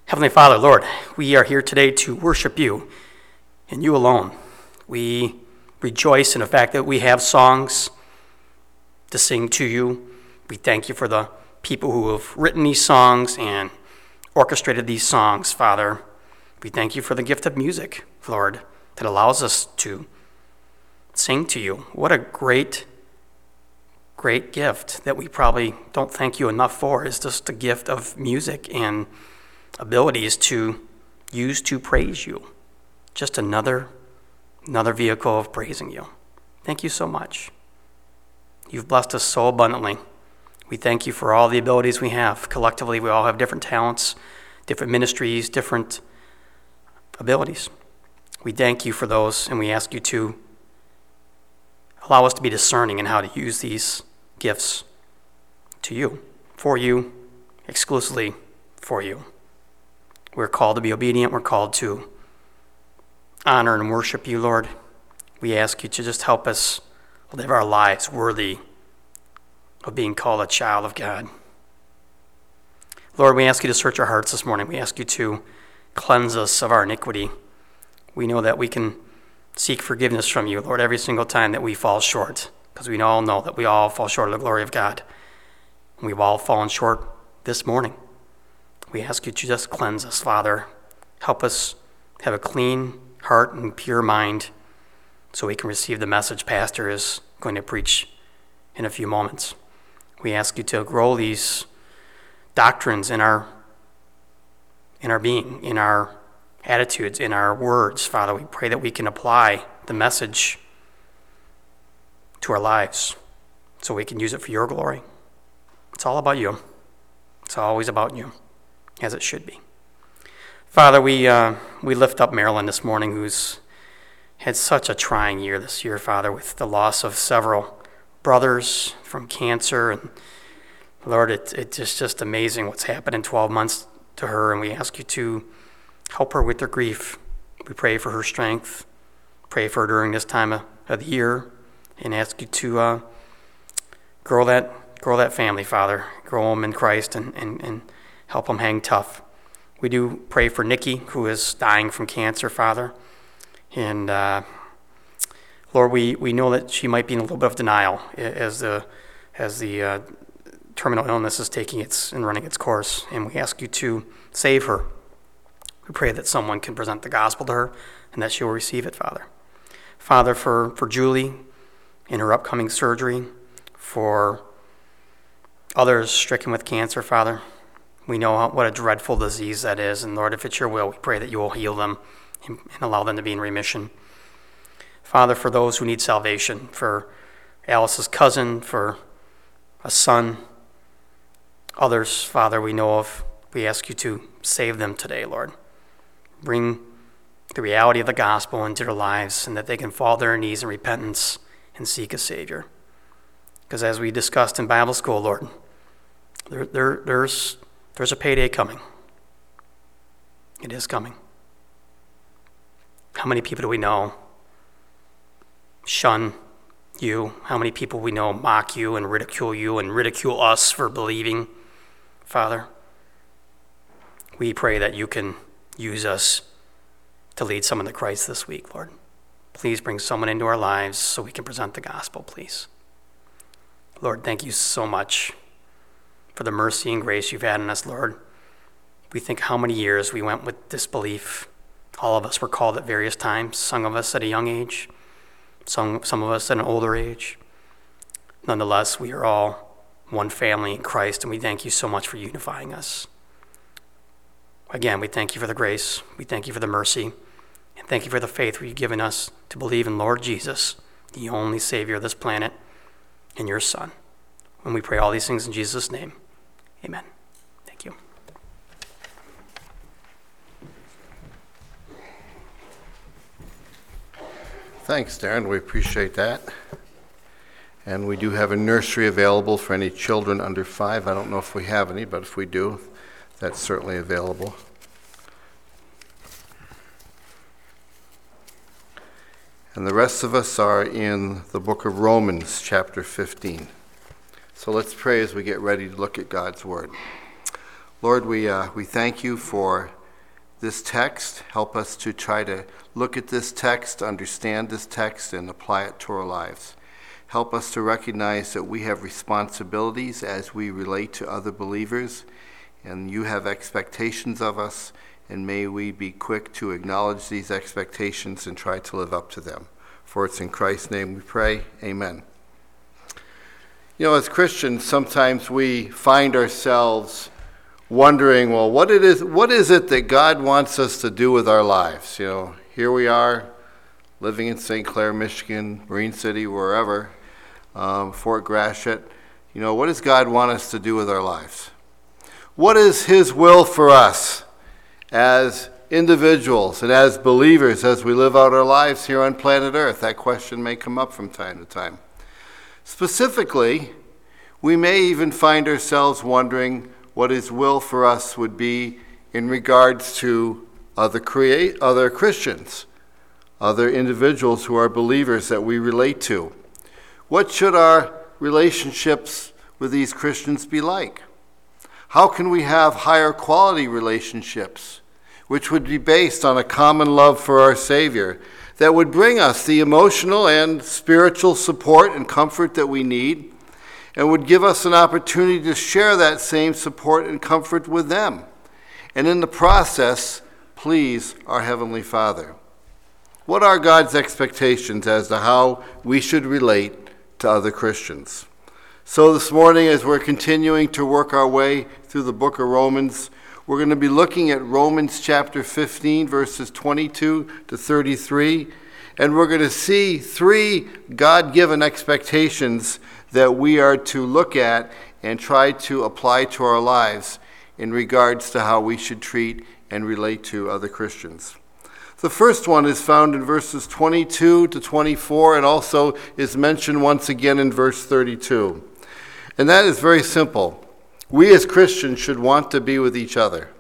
Heavenly Father, Lord, we are here today to worship you and you alone. We rejoice in the fact that we have songs to sing to you. We thank you for the people who have written these songs and orchestrated these songs, Father. We thank you for the gift of music, Lord, that allows us to sing to you. What a great gift that we probably don't thank you enough for is just the gift of music and abilities to use to praise you. Just another vehicle of praising you. Thank you so much. You've blessed us so abundantly. We thank you for all the abilities we have. Collectively, we all have different talents, different ministries, different abilities. We thank you for those, and we ask you to allow us to be discerning in how to use these gifts to you, for you, exclusively for you. We're called to be obedient. We're called to honor and worship you, Lord. We ask you to just help us live our lives worthy of being called a child of God. Lord, we ask you to search our hearts this morning. We ask you to cleanse us of our iniquity. We know that we can seek forgiveness from you, Lord, every single time that we fall short, because we all know that we all fall short of the glory of God. And we've all fallen short this morning. We ask you to just cleanse us, Father. Help us have a clean heart and pure mind so we can receive the message Pastor is going to preach in a few moments. We ask you to grow these doctrines in our being, in our attitudes, in our words, Father. We pray that we can apply the message to our lives so we can use it for your glory. It's all about you. It's always about you, as it should be. Father, we lift up Marilyn this morning, who's had such a trying year this year, Father, with the loss of several brothers from cancer. And Lord, it's just amazing what's happened in 12 months to her, and we ask you to help her with her grief. We pray for her strength, pray for her during this time of the year, and ask you to grow that family, Father. Grow them in Christ and help them hang tough. We do pray for Nikki, who is dying from cancer, Father. And Lord, we know that she might be in a little bit of denial as the terminal illness is running its course. And we ask you to save her. We pray that someone can present the gospel to her and that she will receive it, Father. Father, for Julie in her upcoming surgery, for others stricken with cancer, Father, we know what a dreadful disease that is. And Lord, if it's your will, we pray that you will heal them and allow them to be in remission. Father, for those who need salvation, for Alice's cousin, for a son, others, Father, we know of, we ask you to save them today, Lord. Bring the reality of the gospel into their lives and that they can fall to their knees in repentance and seek a Savior. Because as we discussed in Bible school, Lord, there's a payday coming. It is coming. How many people do we know shun you? How many people we know mock you and ridicule us for believing? Father, we pray that you can use us to lead someone to Christ this week, Lord. Please bring someone into our lives so we can present the gospel, please. Lord, thank you so much for the mercy and grace you've had in us, Lord. We think how many years we went with disbelief. All of us were called at various times, some of us at a young age, some of us at an older age. Nonetheless, we are all one family in Christ, and we thank you so much for unifying us. Again, we thank you for the grace, we thank you for the mercy, and thank you for the faith you've given us to believe in Lord Jesus, the only Savior of this planet, and your Son. And we pray all these things in Jesus' name. Amen. Thank you. Thanks, Darren. We appreciate that. And we do have a nursery available for any children under 5. I don't know if we have any, but if we do, that's certainly available. And the rest of us are in the book of Romans, chapter 15. So let's pray as we get ready to look at God's word. Lord, we thank you for this text. Help us to try to look at this text, understand this text, and apply it to our lives. Help us to recognize that we have responsibilities as we relate to other believers, and you have expectations of us, and may we be quick to acknowledge these expectations and try to live up to them. For it's in Christ's name we pray. Amen. You know, as Christians, sometimes we find ourselves wondering, well, what is it that God wants us to do with our lives? You know, here we are, living in St. Clair, Michigan, Marine City, wherever, Fort Gratiot. You know, what does God want us to do with our lives? What is his will for us as individuals and as believers as we live out our lives here on planet Earth? That question may come up from time to time. Specifically, we may even find ourselves wondering what his will for us would be in regards to other Christians, other individuals who are believers that we relate to. What should our relationships with these Christians be like? How can we have higher quality relationships, which would be based on a common love for our Savior, that would bring us the emotional and spiritual support and comfort that we need, and would give us an opportunity to share that same support and comfort with them, and in the process, please our Heavenly Father? What are God's expectations as to how we should relate to other Christians? So this morning, as we're continuing to work our way through the book of Romans, we're going to be looking at Romans chapter 15, verses 22 to 33, and we're going to see 3 God-given expectations that we are to look at and try to apply to our lives in regards to how we should treat and relate to other Christians. The first one is found in verses 22 to 24 and also is mentioned once again in verse 32. And that is very simple. We as Christians should want to be with each other.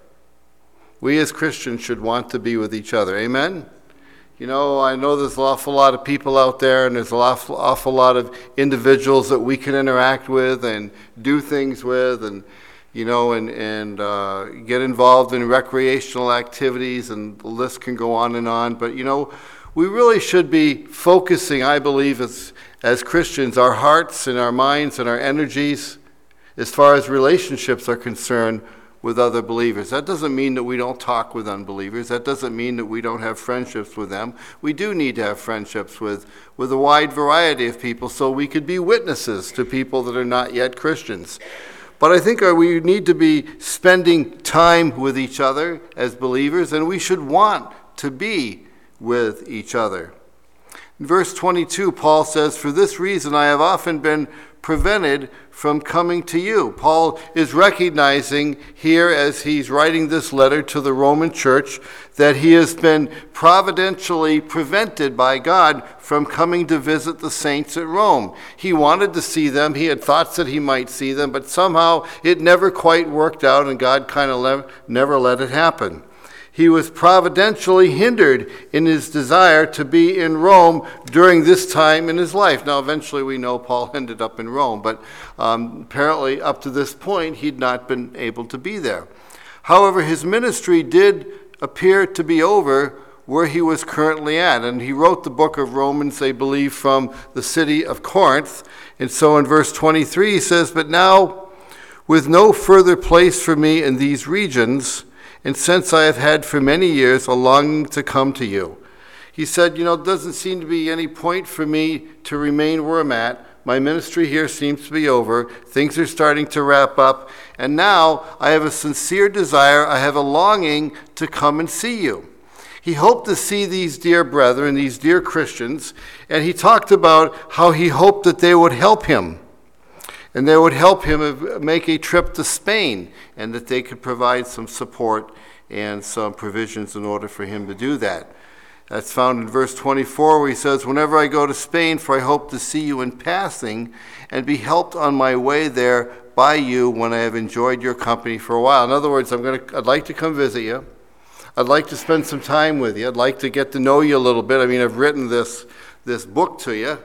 We as Christians should want to be with each other. Amen? You know, I know there's an awful lot of people out there, and there's an awful lot of individuals that we can interact with and do things with, and you know, and get involved in recreational activities, and the list can go on and on. But you know, we really should be focusing, I believe, as Christians, our hearts and our minds and our energies, as far as relationships are concerned, with other believers. That doesn't mean that we don't talk with unbelievers. That doesn't mean that we don't have friendships with them. We do need to have friendships with a wide variety of people so we could be witnesses to people that are not yet Christians. But I think we need to be spending time with each other as believers, and we should want to be with each other. In verse 22, Paul says, "For this reason I have often been prevented from coming to you." Paul is recognizing here, as he's writing this letter to the Roman church, that he has been providentially prevented by God from coming to visit the saints at Rome. He wanted to see them. He had thoughts that he might see them, but somehow it never quite worked out, and God kind of never let it happen. He was providentially hindered in his desire to be in Rome during this time in his life. Now, eventually we know Paul ended up in Rome, but apparently up to this point he'd not been able to be there. However, his ministry did appear to be over where he was currently at, and he wrote the book of Romans, they believe, from the city of Corinth. And so in verse 23 he says, "But now, with no further place for me in these regions, and since I have had for many years a longing to come to you." He said, you know, it doesn't seem to be any point for me to remain where I'm at. My ministry here seems to be over. Things are starting to wrap up. And now I have a sincere desire, I have a longing to come and see you. He hoped to see these dear brethren, these dear Christians, and he talked about how he hoped that they would help him. And they would help him make a trip to Spain, and that they could provide some support and some provisions in order for him to do that. That's found in verse 24, where he says, "Whenever I go to Spain, for I hope to see you in passing and be helped on my way there by you when I have enjoyed your company for a while." In other words, I'd like to come visit you. I'd like to spend some time with you. I'd like to get to know you a little bit. I mean, I've written this book to you.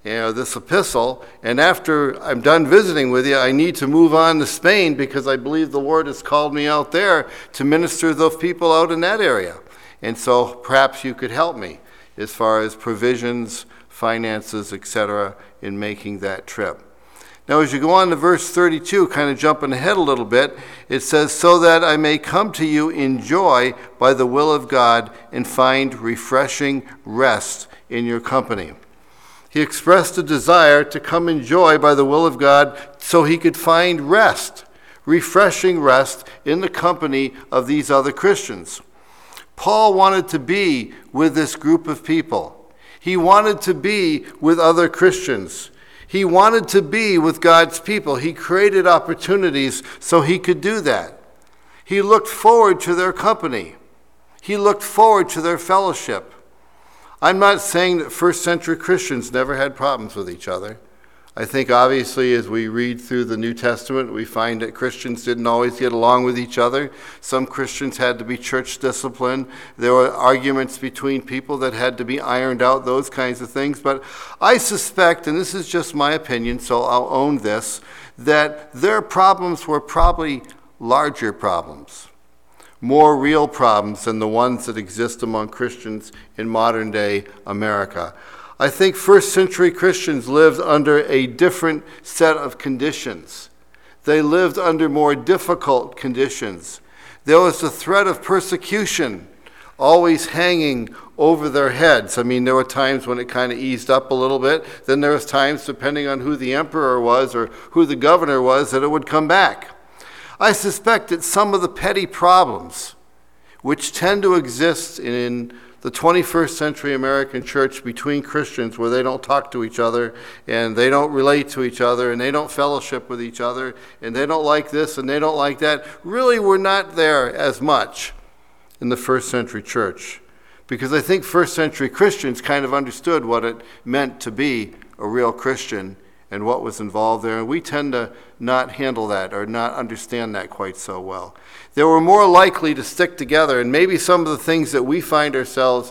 this epistle, and after I'm done visiting with you, I need to move on to Spain because I believe the Lord has called me out there to minister to those people out in that area. And so perhaps you could help me as far as provisions, finances, etc., in making that trip. Now, as you go on to verse 32, kind of jumping ahead a little bit, it says, so that I may come to you in joy by the will of God and find refreshing rest in your company. He expressed a desire to come in joy by the will of God so he could find rest, refreshing rest in the company of these other Christians. Paul wanted to be with this group of people. He wanted to be with other Christians. He wanted to be with God's people. He created opportunities so he could do that. He looked forward to their company. He looked forward to their fellowship. I'm not saying that first century Christians never had problems with each other. I think obviously as we read through the New Testament, we find that Christians didn't always get along with each other. Some Christians had to be church disciplined. There were arguments between people that had to be ironed out, those kinds of things. But I suspect, and this is just my opinion, so I'll own this, that their problems were probably larger problems, more real problems than the ones that exist among Christians in modern day America. I think first century Christians lived under a different set of conditions. They lived under more difficult conditions. There was the threat of persecution always hanging over their heads. I mean, there were times when it kind of eased up a little bit. Then there was times, depending on who the emperor was or who the governor was, that it would come back. I suspect that some of the petty problems which tend to exist in the 21st century American church between Christians, where they don't talk to each other and they don't relate to each other and they don't fellowship with each other and they don't like this and they don't like that, really were not there as much in the first century church. Because I think first century Christians kind of understood what it meant to be a real Christian and what was involved there. And we tend to not handle that or not understand that quite so well. They were more likely to stick together, and maybe some of the things that we find ourselves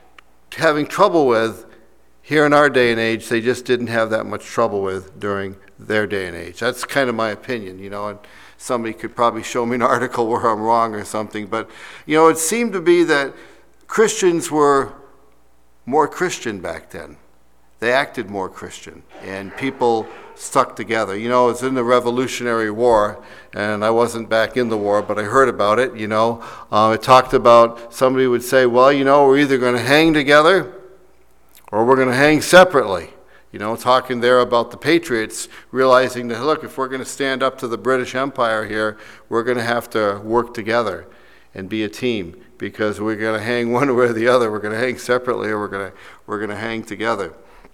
having trouble with here in our day and age, they just didn't have that much trouble with during their day and age. That's kind of my opinion, and somebody could probably show me an article where I'm wrong or something. But, it seemed to be that Christians were more Christian back then. They acted more Christian, and people stuck together. It was in the Revolutionary War, and I wasn't back in the war, but I heard about it, It talked about, somebody would say, well, we're either going to hang together or we're going to hang separately. Talking there about the Patriots, realizing that, look, if we're going to stand up to the British Empire here, we're going to have to work together and be a team, because we're going to hang one way or the other. We're going to hang separately, or we're going to hang together.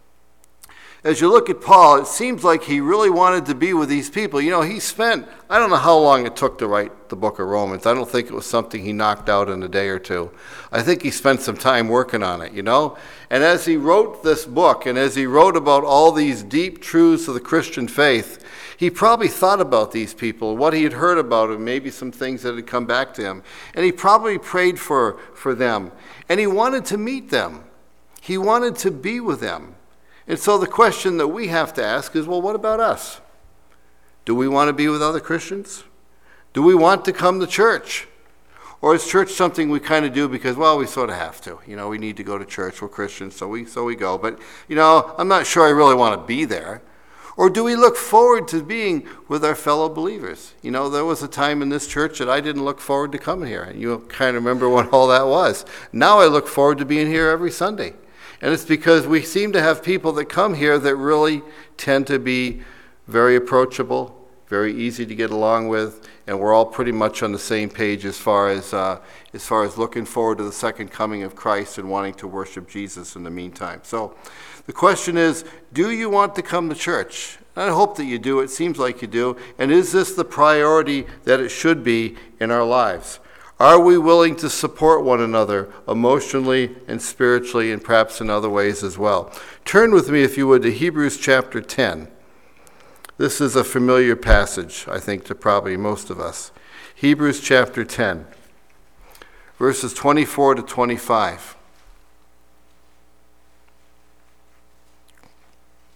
As you look at Paul, it seems like he really wanted to be with these people. He spent, I don't know how long it took to write the book of Romans. I don't think it was something he knocked out in a day or two. I think he spent some time working on it, And as he wrote this book, and as he wrote about all these deep truths of the Christian faith, he probably thought about these people, what he had heard about them, maybe some things that had come back to him. And he probably prayed for them. And he wanted to meet them. He wanted to be with them. And so the question that we have to ask is, well, what about us? Do we want to be with other Christians? Do we want to come to church? Or is church something we kind of do because, well, we sort of have to. We need to go to church. We're Christians, so we go. But, I'm not sure I really want to be there. Or do we look forward to being with our fellow believers? There was a time in this church that I didn't look forward to coming here. And you kind of remember what all that was. Now I look forward to being here every Sunday. And it's because we seem to have people that come here that really tend to be very approachable, very easy to get along with, and we're all pretty much on the same page as far as looking forward to the second coming of Christ and wanting to worship Jesus in the meantime. So the question is, do you want to come to church? I hope that you do. It seems like you do. And is this the priority that it should be in our lives? Are we willing to support one another emotionally and spiritually and perhaps in other ways as well? Turn with me, if you would, to Hebrews chapter 10. This is a familiar passage, I think, to probably most of us. Hebrews chapter 10, verses 24 to 25.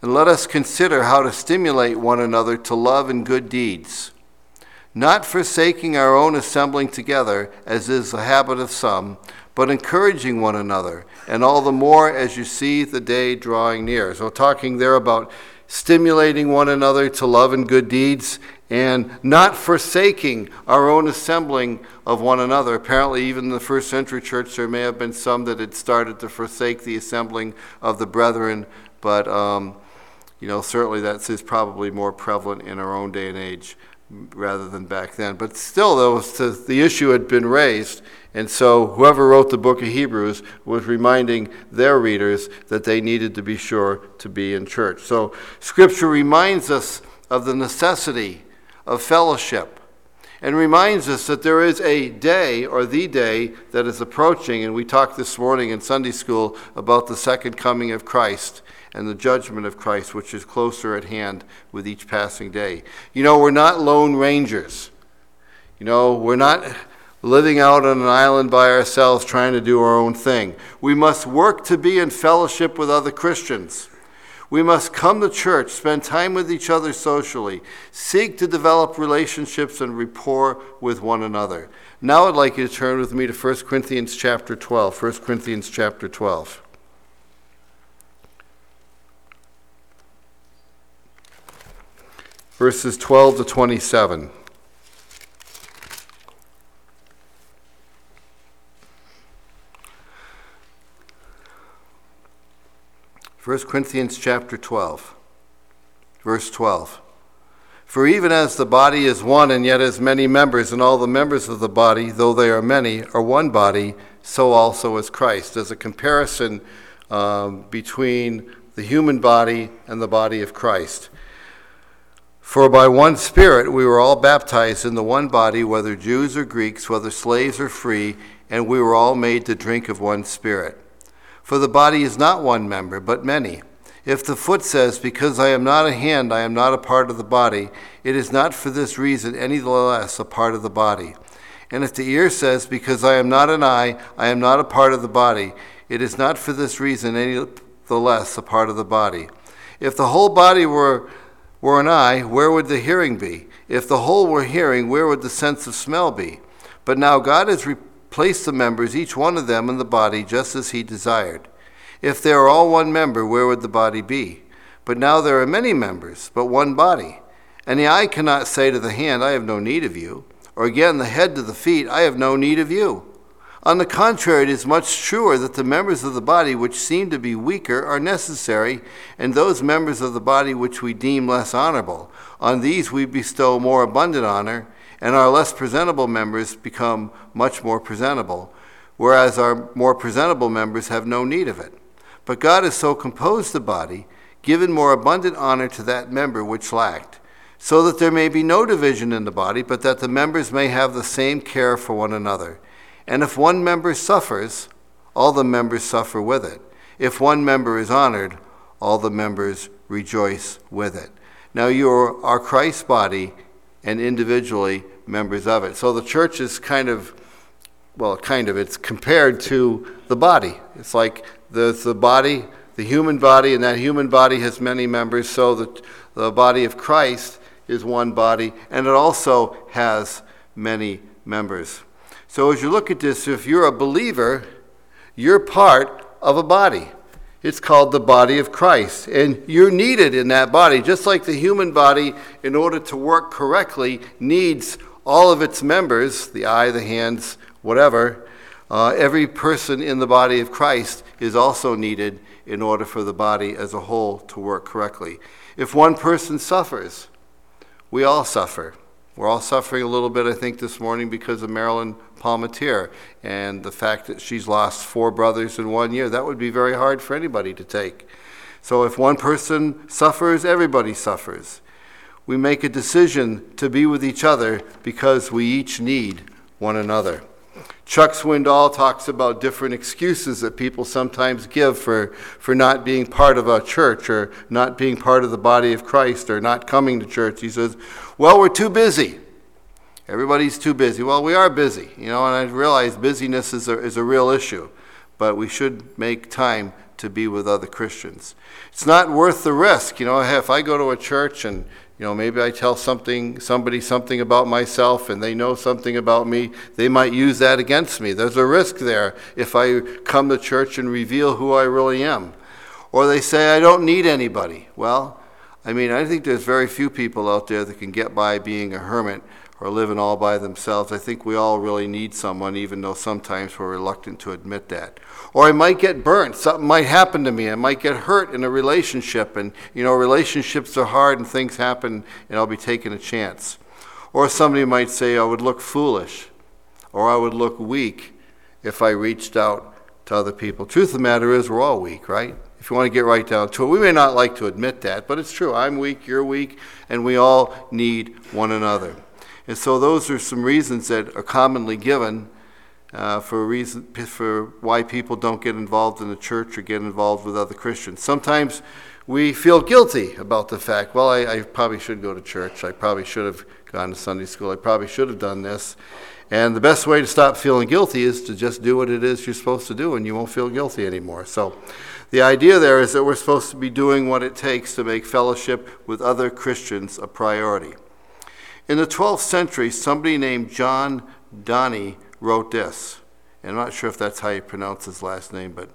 And let us consider how to stimulate one another to love and good deeds, not forsaking our own assembling together, as is the habit of some, but encouraging one another, and all the more as you see the day drawing near. So talking there about stimulating one another to love and good deeds, and not forsaking our own assembling of one another. Apparently, even in the first century church, there may have been some that had started to forsake the assembling of the brethren, but certainly that is probably more prevalent in our own day and age rather than back then. But still, though, the issue had been raised, and so whoever wrote the book of Hebrews was reminding their readers that they needed to be sure to be in church. So Scripture reminds us of the necessity of fellowship and reminds us that there is a day, or the day, that is approaching. And we talked this morning in Sunday school about the second coming of Christ and the judgment of Christ, which is closer at hand with each passing day. We're not lone rangers. We're not living out on an island by ourselves trying to do our own thing. We must work to be in fellowship with other Christians. We must come to church, spend time with each other socially, seek to develop relationships and rapport with one another. Now I'd like you to turn with me to 1 Corinthians chapter 12. 1 Corinthians chapter 12. Verses 12 to 27. 1 Corinthians chapter 12, verse 12. For even as the body is one and yet has many members, and all the members of the body, though they are many, are one body, so also is Christ. There's a comparison between the human body and the body of Christ. For by one Spirit we were all baptized in the one body, whether Jews or Greeks, whether slaves or free, and we were all made to drink of one Spirit. For the body is not one member, but many. If the foot says, because I am not a hand, I am not a part of the body, it is not for this reason any the less a part of the body. And if the ear says, because I am not an eye, I am not a part of the body, it is not for this reason any the less a part of the body. If the whole body were an eye, where would the hearing be? If the whole were hearing, where would the sense of smell be? But now God has placed the members, each one of them, in the body just as he desired. If they are all one member, where would the body be? But now there are many members, but one body. And the eye cannot say to the hand, I have no need of you. Or again, the head to the feet, I have no need of you. On the contrary, it is much truer that the members of the body which seem to be weaker are necessary, and those members of the body which we deem less honorable, on these we bestow more abundant honor, and our less presentable members become much more presentable, whereas our more presentable members have no need of it. But God has so composed the body, given more abundant honor to that member which lacked, so that there may be no division in the body, but that the members may have the same care for one another. And if one member suffers, all the members suffer with it. If one member is honored, all the members rejoice with it. Now you are Christ's body, and individually members of it. So the church is it's compared to the body. It's like the body, the human body, and that human body has many members, so that the body of Christ is one body, and it also has many members. So as you look at this, if you're a believer, you're part of a body. It's called the body of Christ, and you're needed in that body, just like the human body, in order to work correctly, needs all of its members, the eye, the hands, whatever. Every person in the body of Christ is also needed in order for the body as a whole to work correctly. If one person suffers, we all suffer. We're all suffering a little bit, I think, this morning because of Marilyn Palmatier and the fact that she's lost 4 brothers in 1 year. That would be very hard for anybody to take. So if one person suffers, everybody suffers. We make a decision to be with each other because we each need one another. Chuck Swindoll talks about different excuses that people sometimes give for not being part of a church or not being part of the body of Christ or not coming to church. He says, well, we're too busy. Everybody's too busy. Well, we are busy, and I realize busyness is a real issue, but we should make time to be with other Christians. It's not worth the risk. If I go to a church and maybe I tell somebody something about myself and they know something about me, they might use that against me. There's a risk there if I come to church and reveal who I really am. Or they say, I don't need anybody. Well, I think there's very few people out there that can get by being a hermit or living all by themselves. I think we all really need someone, even though sometimes we're reluctant to admit that. Or I might get burnt. Something might happen to me. I might get hurt in a relationship. And, relationships are hard and things happen, and I'll be taking a chance. Or somebody might say I would look foolish or I would look weak if I reached out to other people. Truth of the matter is we're all weak, right? If you want to get right down to it. We may not like to admit that, but it's true. I'm weak, you're weak, and we all need one another. And so those are some reasons that are commonly given for why people don't get involved in the church or get involved with other Christians. Sometimes we feel guilty about the fact, well, I probably should go to church. I probably should have gone to Sunday school. I probably should have done this. And the best way to stop feeling guilty is to just do what it is you're supposed to do, and you won't feel guilty anymore. So the idea there is that we're supposed to be doing what it takes to make fellowship with other Christians a priority. In the 12th century, somebody named John Donne wrote this. And I'm not sure if that's how you pronounce his last name, but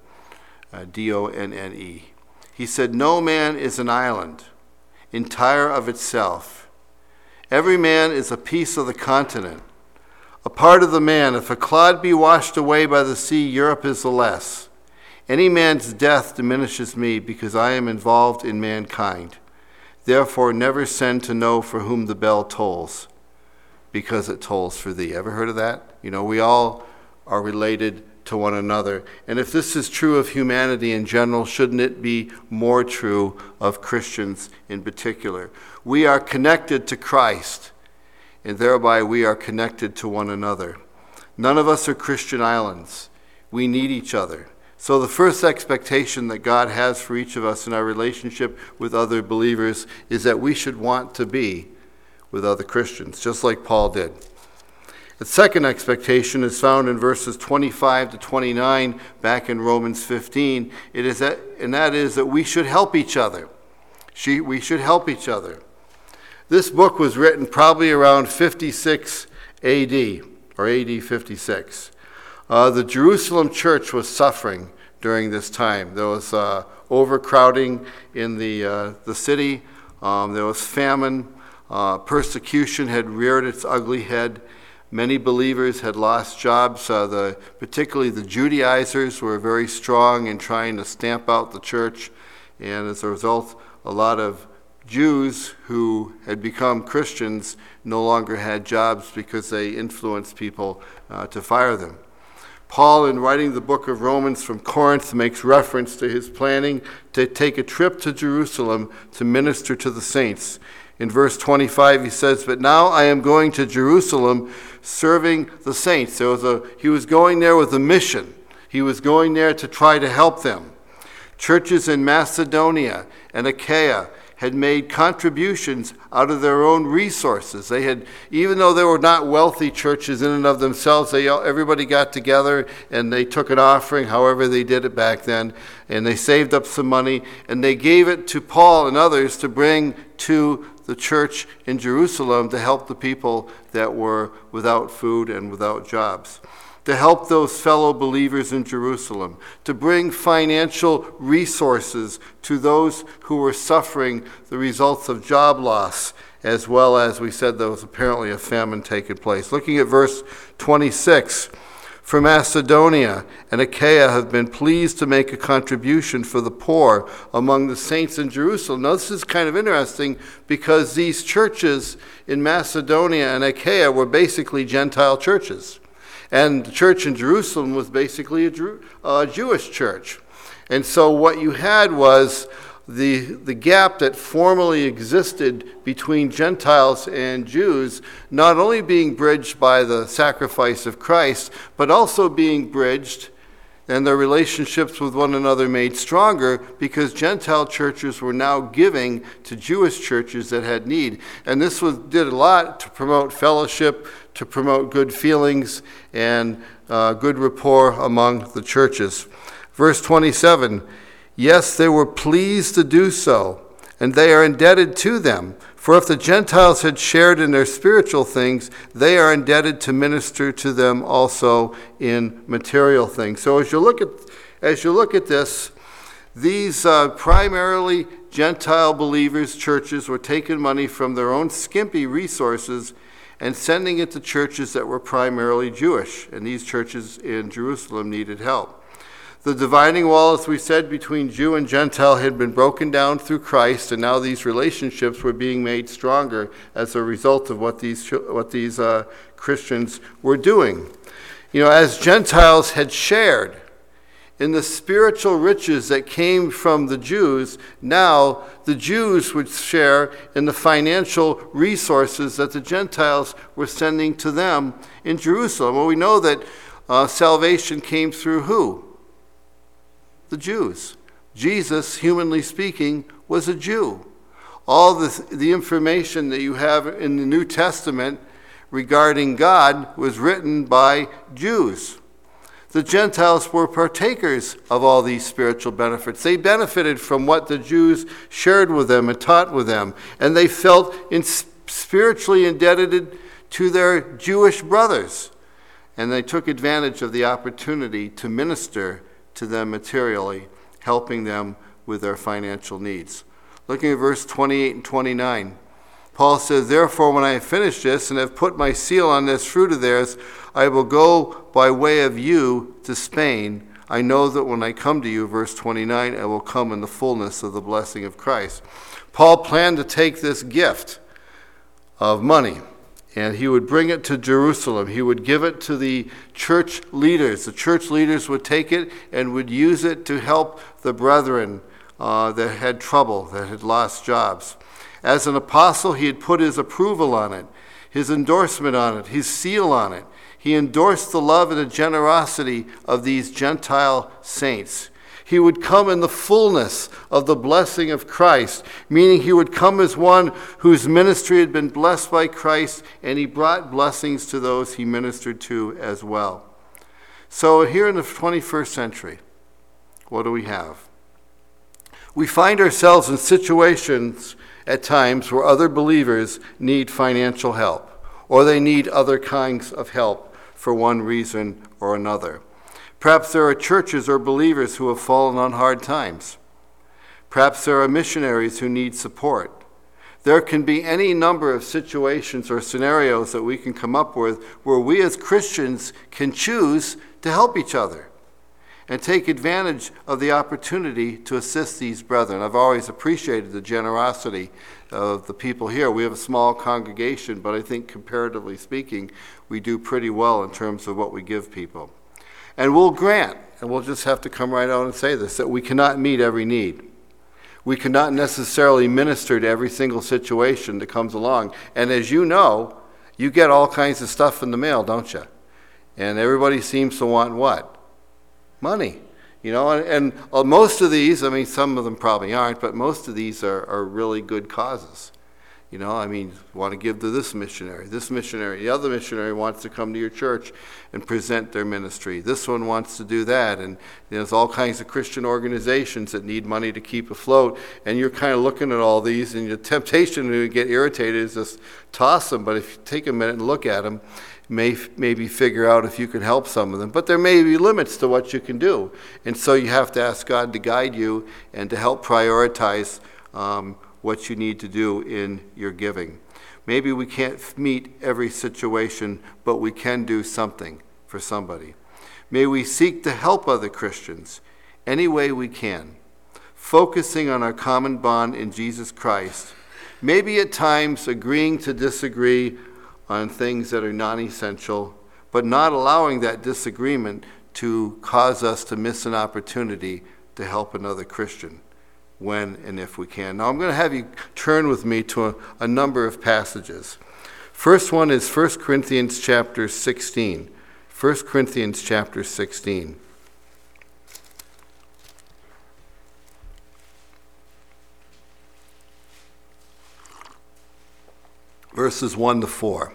Donne. He said, "No man is an island, entire of itself. Every man is a piece of the continent, a part of the man. If a clod be washed away by the sea, Europe is the less. Any man's death diminishes me because I am involved in mankind. Therefore, never send to know for whom the bell tolls, because it tolls for thee." Ever heard of that? We all are related to one another. And if this is true of humanity in general, shouldn't it be more true of Christians in particular? We are connected to Christ, and thereby we are connected to one another. None of us are Christian islands. We need each other. So the first expectation that God has for each of us in our relationship with other believers is that we should want to be with other Christians, just like Paul did. The second expectation is found in verses 25 to 29 back in Romans 15. That is that we should help each other. We should help each other. This book was written probably around 56 AD, or AD 56. The Jerusalem church was suffering during this time. There was overcrowding in the city. There was famine. Persecution had reared its ugly head. Many believers had lost jobs. Particularly the Judaizers were very strong in trying to stamp out the church. And as a result, a lot of Jews who had become Christians no longer had jobs because they influenced people to fire them. Paul, in writing the book of Romans from Corinth, makes reference to his planning to take a trip to Jerusalem to minister to the saints. In verse 25, he says, "But now I am going to Jerusalem serving the saints." He was going there with a mission. He was going there to try to help them. Churches in Macedonia and Achaia had made contributions out of their own resources. Even though they were not wealthy churches in and of themselves, everybody got together and they took an offering, however they did it back then, and they saved up some money, and they gave it to Paul and others to bring to the church in Jerusalem to help the people that were without food and without jobs, to help those fellow believers in Jerusalem, to bring financial resources to those who were suffering the results of job loss, as well as, we said, there was apparently a famine taking place. Looking at verse 26, "For Macedonia and Achaia have been pleased to make a contribution for the poor among the saints in Jerusalem." Now, this is kind of interesting because these churches in Macedonia and Achaia were basically Gentile churches. And the church in Jerusalem was basically a Jewish church. And so what you had was the gap that formerly existed between Gentiles and Jews not only being bridged by the sacrifice of Christ, but also being bridged and their relationships with one another made stronger because Gentile churches were now giving to Jewish churches that had need. And this did a lot to promote fellowship, to promote good feelings and good rapport among the churches. Verse 27, Yes, they were pleased to do so, and they are indebted to them. For if the Gentiles had shared in their spiritual things, they are indebted to minister to them also in material things. So as you look at this, these primarily Gentile believers' churches were taking money from their own skimpy resources and sending it to churches that were primarily Jewish, and these churches in Jerusalem needed help. The dividing wall, as we said, between Jew and Gentile had been broken down through Christ, and now these relationships were being made stronger as a result of what these Christians were doing. You know, as Gentiles had shared in the spiritual riches that came from the Jews, now the Jews would share in the financial resources that the Gentiles were sending to them in Jerusalem. Well, we know that salvation came through who? The Jews. Jesus, humanly speaking, was a Jew. All the information that you have in the New Testament regarding God was written by Jews. The Gentiles were partakers of all these spiritual benefits. They benefited from what the Jews shared with them and taught with them, and they felt spiritually indebted to their Jewish brothers, and they took advantage of the opportunity to minister to them materially, helping them with their financial needs. Looking at verse 28 and 29, Paul says, "Therefore, when I have finished this and have put my seal on this fruit of theirs, I will go by way of you to Spain. I know that when I come to you," verse 29, "I will come in the fullness of the blessing of Christ." Paul planned to take this gift of money, and he would bring it to Jerusalem. He would give it to the church leaders. The church leaders would take it and would use it to help the brethren that had trouble, that had lost jobs. As an apostle, he had put his approval on it, his endorsement on it, his seal on it. He endorsed the love and the generosity of these Gentile saints. He would come in the fullness of the blessing of Christ, meaning he would come as one whose ministry had been blessed by Christ, and he brought blessings to those he ministered to as well. So here in the 21st century, what do we have? We find ourselves in situations at times where other believers need financial help, or they need other kinds of help for one reason or another. Perhaps there are churches or believers who have fallen on hard times. Perhaps there are missionaries who need support. There can be any number of situations or scenarios that we can come up with where we as Christians can choose to help each other and take advantage of the opportunity to assist these brethren. I've always appreciated the generosity of the people here. We have a small congregation, but I think comparatively speaking, we do pretty well in terms of what we give people. And we'll grant, and we'll just have to come right out and say this, that we cannot meet every need. We cannot necessarily minister to every single situation that comes along. And as you know, you get all kinds of stuff in the mail, don't you? And everybody seems to want what? Money. You know, and most of these, I mean, some of them probably aren't, but most of these are really good causes. You know, I mean, you want to give to this missionary, the other missionary wants to come to your church and present their ministry. This one wants to do that, and there's all kinds of Christian organizations that need money to keep afloat, and you're kind of looking at all these, and the temptation to get irritated is just toss them, but if you take a minute and look at them, maybe figure out if you can help some of them. But there may be limits to what you can do, and so you have to ask God to guide you and to help prioritize what you need to do in your giving. Maybe we can't meet every situation, but we can do something for somebody. May we seek to help other Christians any way we can, focusing on our common bond in Jesus Christ, maybe at times agreeing to disagree on things that are non-essential, but not allowing that disagreement to cause us to miss an opportunity to help another Christian when and if we can. Now I'm going to have you turn with me to a number of passages. First one is 1 Corinthians chapter 16. 1 Corinthians chapter 16. Verses 1 to 4.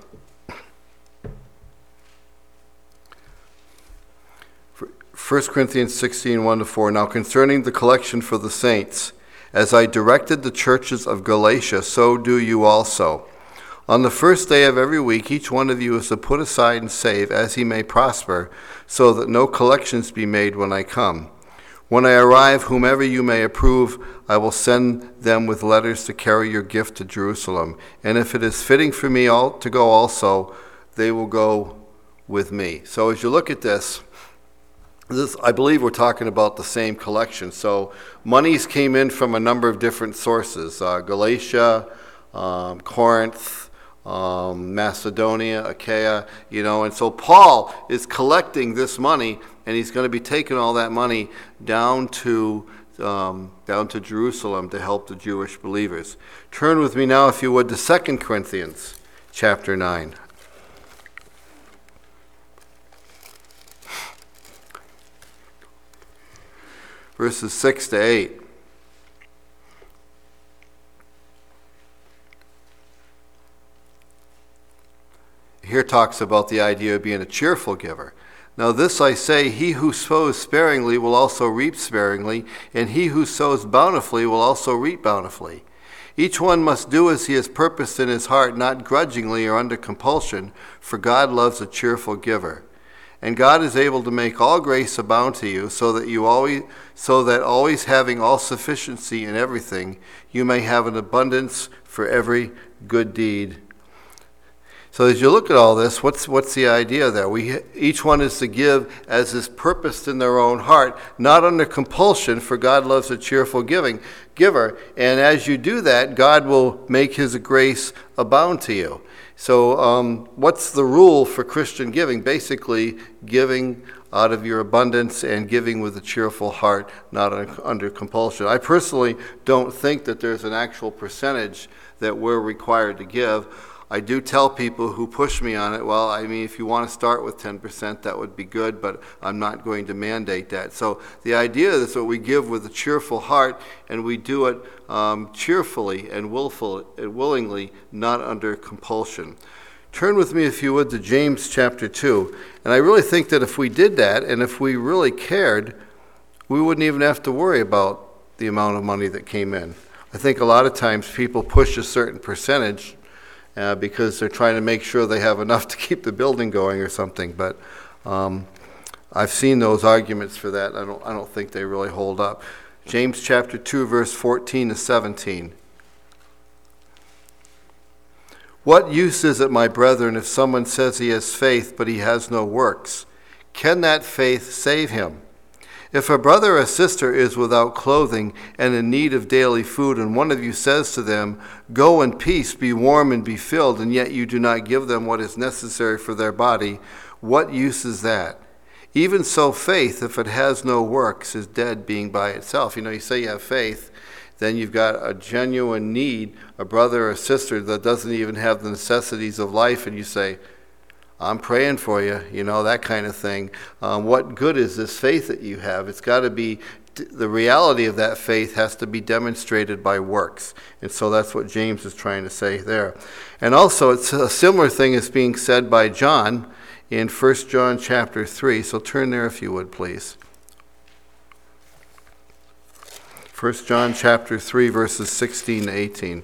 1 Corinthians 16, 1-4. Now concerning the collection for the saints, as I directed the churches of Galatia, so do you also. On the first day of every week, each one of you is to put aside and save as he may prosper, so that no collections be made when I come. When I arrive, whomever you may approve, I will send them with letters to carry your gift to Jerusalem. And if it is fitting for me to go also, they will go with me. So as you look at this, I believe we're talking about the same collection. So monies came in from a number of different sources, Galatia, Corinth, Macedonia, Achaia, and so Paul is collecting this money, and he's going to be taking all that money down to Jerusalem to help the Jewish believers. Turn with me now, if you would, to 2 Corinthians chapter 9. Verses 6-8. Here talks about the idea of being a cheerful giver. Now this I say, he who sows sparingly will also reap sparingly, and he who sows bountifully will also reap bountifully. Each one must do as he has purposed in his heart, not grudgingly or under compulsion, for God loves a cheerful giver. And God is able to make all grace abound to you, so that always having all sufficiency in everything, you may have an abundance for every good deed. So as you look at all this, what's the idea there? Each one is to give as is purposed in their own heart, not under compulsion, for God loves a cheerful giver. And as you do that, God will make his grace abound to you. So what's the rule for Christian giving? Basically, giving out of your abundance and giving with a cheerful heart, not under compulsion. I personally don't think that there's an actual percentage that we're required to give. I do tell people who push me on it, well, I mean, if you want to start with 10%, that would be good, but I'm not going to mandate that. So the idea is that we give with a cheerful heart, and we do it cheerfully and willingly, not under compulsion. Turn with me, if you would, to James chapter 2. And I really think that if we did that, and if we really cared, we wouldn't even have to worry about the amount of money that came in. I think a lot of times people push a certain percentage because they're trying to make sure they have enough to keep the building going or something. But I've seen those arguments for that. I don't think they really hold up. James chapter 2, verse 14-17. What use is it, my brethren, if someone says he has faith, but he has no works? Can that faith save him? If a brother or sister is without clothing and in need of daily food, and one of you says to them, go in peace, be warm and be filled, and yet you do not give them what is necessary for their body, what use is that? Even so, faith, if it has no works, is dead, being by itself. You say you have faith, then you've got a genuine need, a brother or sister that doesn't even have the necessities of life, and you say, I'm praying for you, that kind of thing. What good is this faith that you have? It's got to be, the reality of that faith has to be demonstrated by works. And so that's what James is trying to say there. And also, it's a similar thing is being said by John in 1 John chapter 3. So turn there if you would, please. 1 John chapter 3, verses 16-18.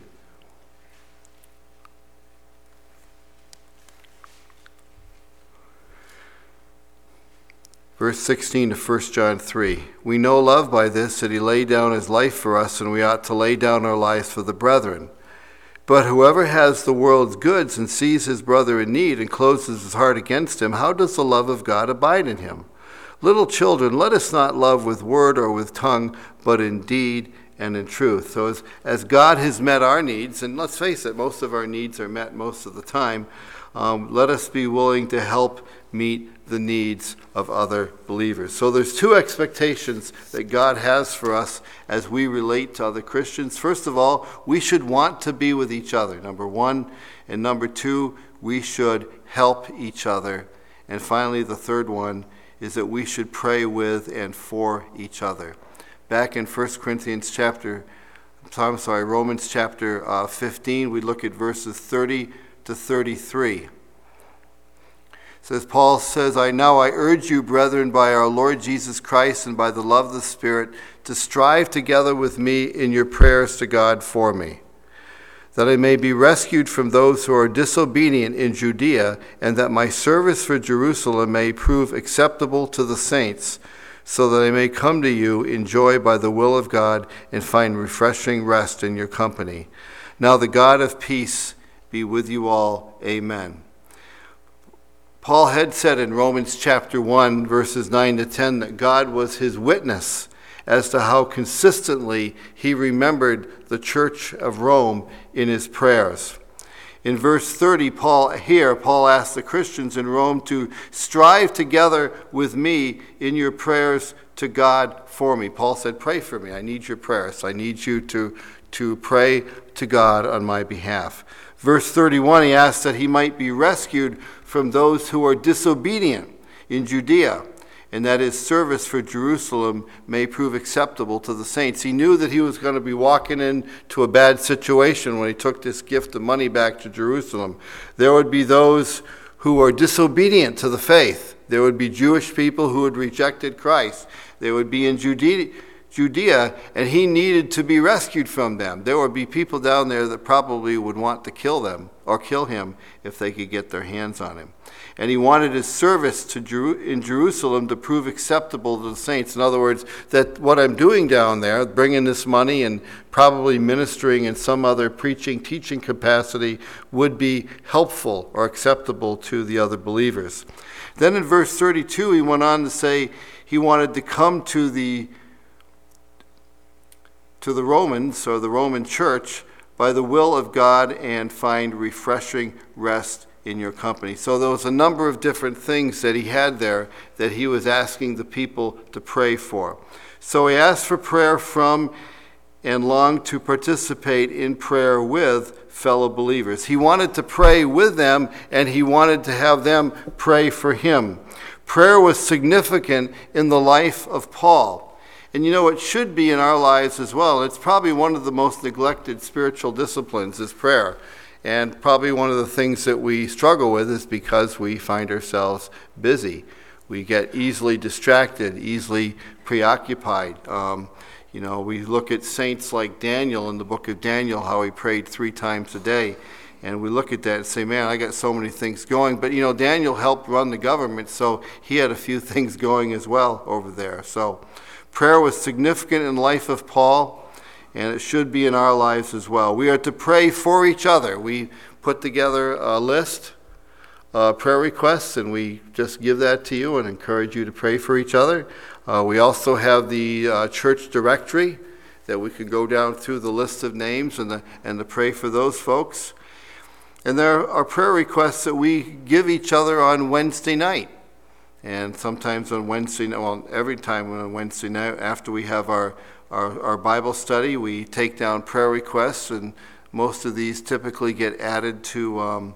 Verse 16 to 1 John 3. We know love by this, that he laid down his life for us, and we ought to lay down our lives for the brethren. But whoever has the world's goods and sees his brother in need and closes his heart against him, how does the love of God abide in him? Little children, let us not love with word or with tongue, but in deed and in truth. So as God has met our needs, and let's face it, most of our needs are met most of the time, let us be willing to help meet the needs of other believers. So there's two expectations that God has for us as we relate to other Christians. First of all, we should want to be with each other, number one. And number two, we should help each other. And finally, the third one is that we should pray with and for each other. Back in Romans chapter 15, we look at verses 30 to 33. says, Paul says, I urge you, brethren, by our Lord Jesus Christ and by the love of the Spirit, to strive together with me in your prayers to God for me, that I may be rescued from those who are disobedient in Judea, and that my service for Jerusalem may prove acceptable to the saints, so that I may come to you in joy by the will of God and find refreshing rest in your company. Now the God of peace be with you all. Amen. Paul had said in Romans chapter 1, verses 9 to 10, that God was his witness as to how consistently he remembered the church of Rome in his prayers. In verse 30, Paul asks the Christians in Rome to strive together with me in your prayers to God for me. Paul said, pray for me. I need your prayers. I need you to pray to God on my behalf. Verse 31, he asks that he might be rescued from those who are disobedient in Judea, and that his service for Jerusalem may prove acceptable to the saints. He knew that he was going to be walking into a bad situation when he took this gift of money back to Jerusalem. There would be those who were disobedient to the faith. There would be Jewish people who had rejected Christ. They would be in Judea, and he needed to be rescued from them. There would be people down there that probably would want to kill them or kill him if they could get their hands on him. And he wanted his service in Jerusalem to prove acceptable to the saints. In other words, that what I'm doing down there, bringing this money and probably ministering in some other preaching, teaching capacity, would be helpful or acceptable to the other believers. Then in verse 32, he went on to say he wanted to come to the Romans, or the Roman church, by the will of God and find refreshing rest in your company. So there was a number of different things that he had there that he was asking the people to pray for. So he asked for prayer from and longed to participate in prayer with fellow believers. He wanted to pray with them, and he wanted to have them pray for him. Prayer was significant in the life of Paul. And it should be in our lives as well. It's probably one of the most neglected spiritual disciplines is prayer. And probably one of the things that we struggle with is because we find ourselves busy. We get easily distracted, easily preoccupied. We look at saints like Daniel in the book of Daniel, how he prayed 3 times a day. And we look at that and say, man, I got so many things going. But, Daniel helped run the government, so he had a few things going as well over there. So prayer was significant in the life of Paul, and it should be in our lives as well. We are to pray for each other. We put together a list of prayer requests, and we just give that to you and encourage you to pray for each other. We also have the church directory that we could go down through the list of names and to pray for those folks. And there are prayer requests that we give each other on Wednesday night. And sometimes on Wednesday, every time on Wednesday night after we have our Bible study, we take down prayer requests, and most of these typically get added to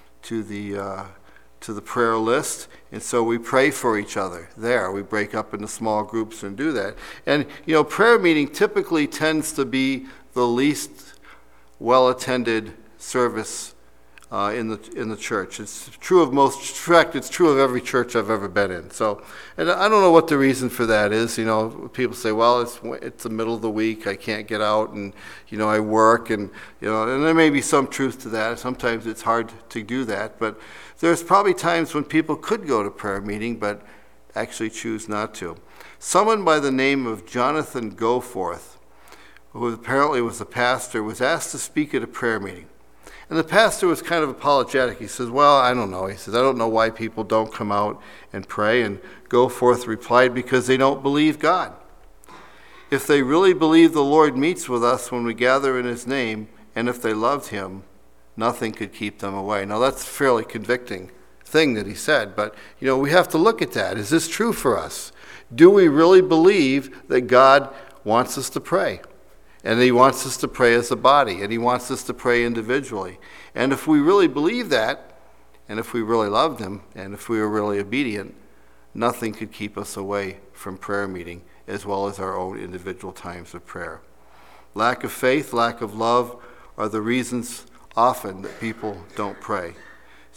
the prayer list. And so we pray for each other there. We break up into small groups and do that. And prayer meeting typically tends to be the least well-attended service in the church. It's true of most. In fact, it's true of every church I've ever been in. So, and I don't know what the reason for that is. People say, well, it's the middle of the week, I can't get out, and I work, and and there may be some truth to that. Sometimes it's hard to do that, but there's probably times when people could go to prayer meeting, but actually choose not to. Someone by the name of Jonathan Goforth, who apparently was a pastor, was asked to speak at a prayer meeting. And the pastor was kind of apologetic. He says, well, I don't know. He says, I don't know why people don't come out and pray. And Goforth replied, because they don't believe God. If they really believe the Lord meets with us when we gather in his name, and if they loved him, nothing could keep them away. Now, that's a fairly convicting thing that he said, but, we have to look at that. Is this true for us? Do we really believe that God wants us to pray? And he wants us to pray as a body, and he wants us to pray individually. And if we really believe that, and if we really loved him, and if we were really obedient, nothing could keep us away from prayer meeting, as well as our own individual times of prayer. Lack of faith, lack of love are the reasons often that people don't pray.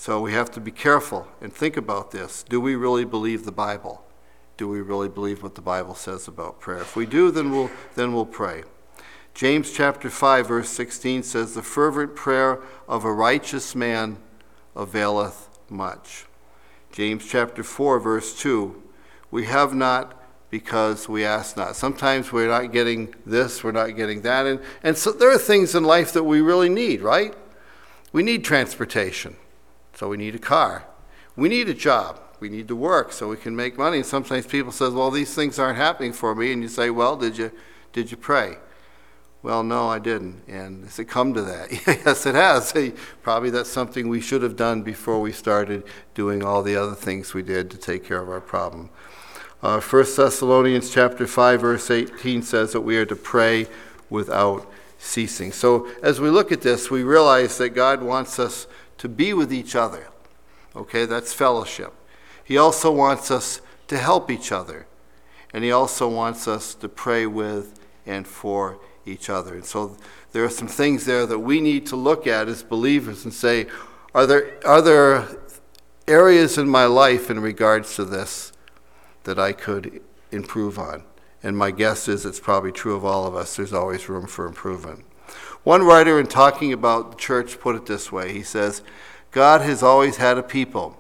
So we have to be careful and think about this. Do we really believe the Bible? Do we really believe what the Bible says about prayer? If we do, then we'll pray. James chapter 5, verse 16 says, "The fervent prayer of a righteous man availeth much." James chapter 4, verse 2, "We have not because we ask not." Sometimes we're not getting this, we're not getting that. And so there are things in life that we really need, right? We need transportation, so we need a car. We need a job. We need to work so we can make money. And sometimes people say, well, these things aren't happening for me. And you say, well, did you pray? Well, no, I didn't. And has it come to that? Yes, it has. Probably that's something we should have done before we started doing all the other things we did to take care of our problem. 1 Thessalonians chapter 5, verse 18 says that we are to pray without ceasing. So as we look at this, we realize that God wants us to be with each other. Okay, that's fellowship. He also wants us to help each other. And he also wants us to pray with and for each other. And so there are some things there that we need to look at as believers and say, are there areas in my life in regards to this that I could improve on? And my guess is it's probably true of all of us. There's always room for improvement. One writer, in talking about the church, put it this way. He says, God has always had a people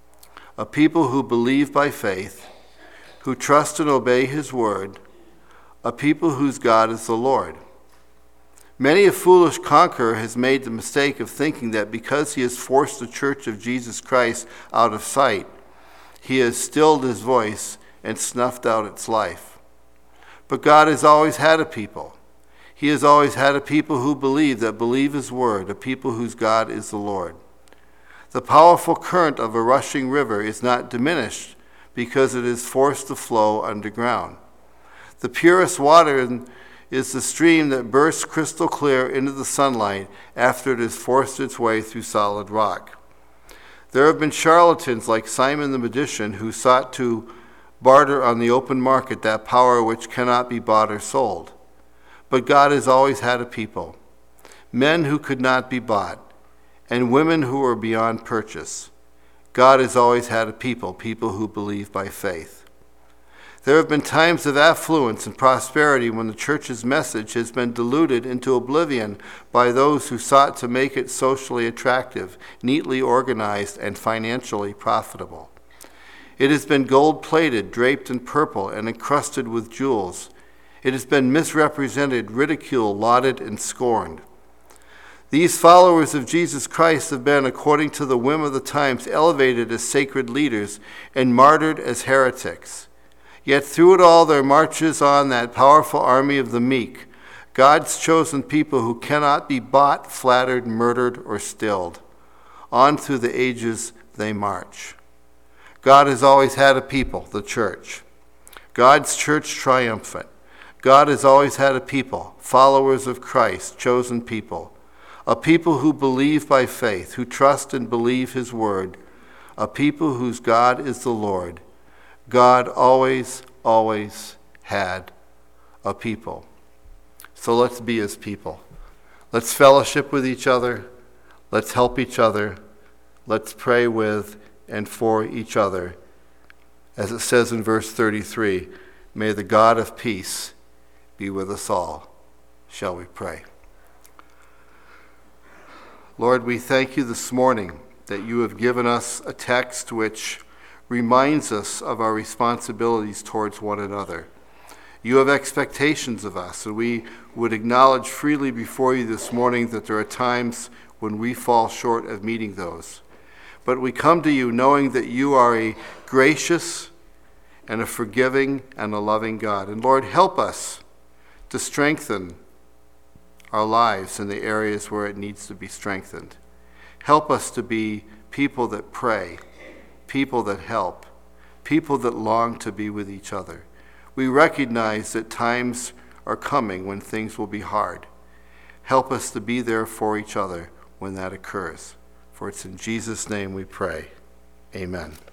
who believe by faith, who trust and obey his word, a people whose God is the Lord. Many a foolish conqueror has made the mistake of thinking that because he has forced the church of Jesus Christ out of sight, he has stilled his voice and snuffed out its life. But God has always had a people. He has always had a people who believe his word, a people whose God is the Lord. The powerful current of a rushing river is not diminished because it is forced to flow underground. The purest water is the stream that bursts crystal clear into the sunlight after it has forced its way through solid rock. There have been charlatans like Simon the magician who sought to barter on the open market that power which cannot be bought or sold. But God has always had a people, men who could not be bought, and women who were beyond purchase. God has always had a people who believe by faith. There have been times of affluence and prosperity when the church's message has been diluted into oblivion by those who sought to make it socially attractive, neatly organized, and financially profitable. It has been gold-plated, draped in purple, and encrusted with jewels. It has been misrepresented, ridiculed, lauded, and scorned. These followers of Jesus Christ have been, according to the whim of the times, elevated as sacred leaders and martyred as heretics. Yet through it all there marches on that powerful army of the meek, God's chosen people who cannot be bought, flattered, murdered, or stilled. On through the ages they march. God has always had a people, the church. God's church triumphant. God has always had a people, followers of Christ, chosen people. A people who believe by faith, who trust and believe his word. A people whose God is the Lord. God always, always had a people. So let's be his people. Let's fellowship with each other. Let's help each other. Let's pray with and for each other. As it says in verse 33, may the God of peace be with us all. Shall we pray? Lord, we thank you this morning that you have given us a text which reminds us of our responsibilities towards one another. You have expectations of us, and we would acknowledge freely before you this morning that there are times when we fall short of meeting those. But we come to you knowing that you are a gracious and a forgiving and a loving God. And Lord, help us to strengthen our lives in the areas where it needs to be strengthened. Help us to be people that pray, people that help, people that long to be with each other. We recognize that times are coming when things will be hard. Help us to be there for each other when that occurs. For it's in Jesus' name we pray. Amen.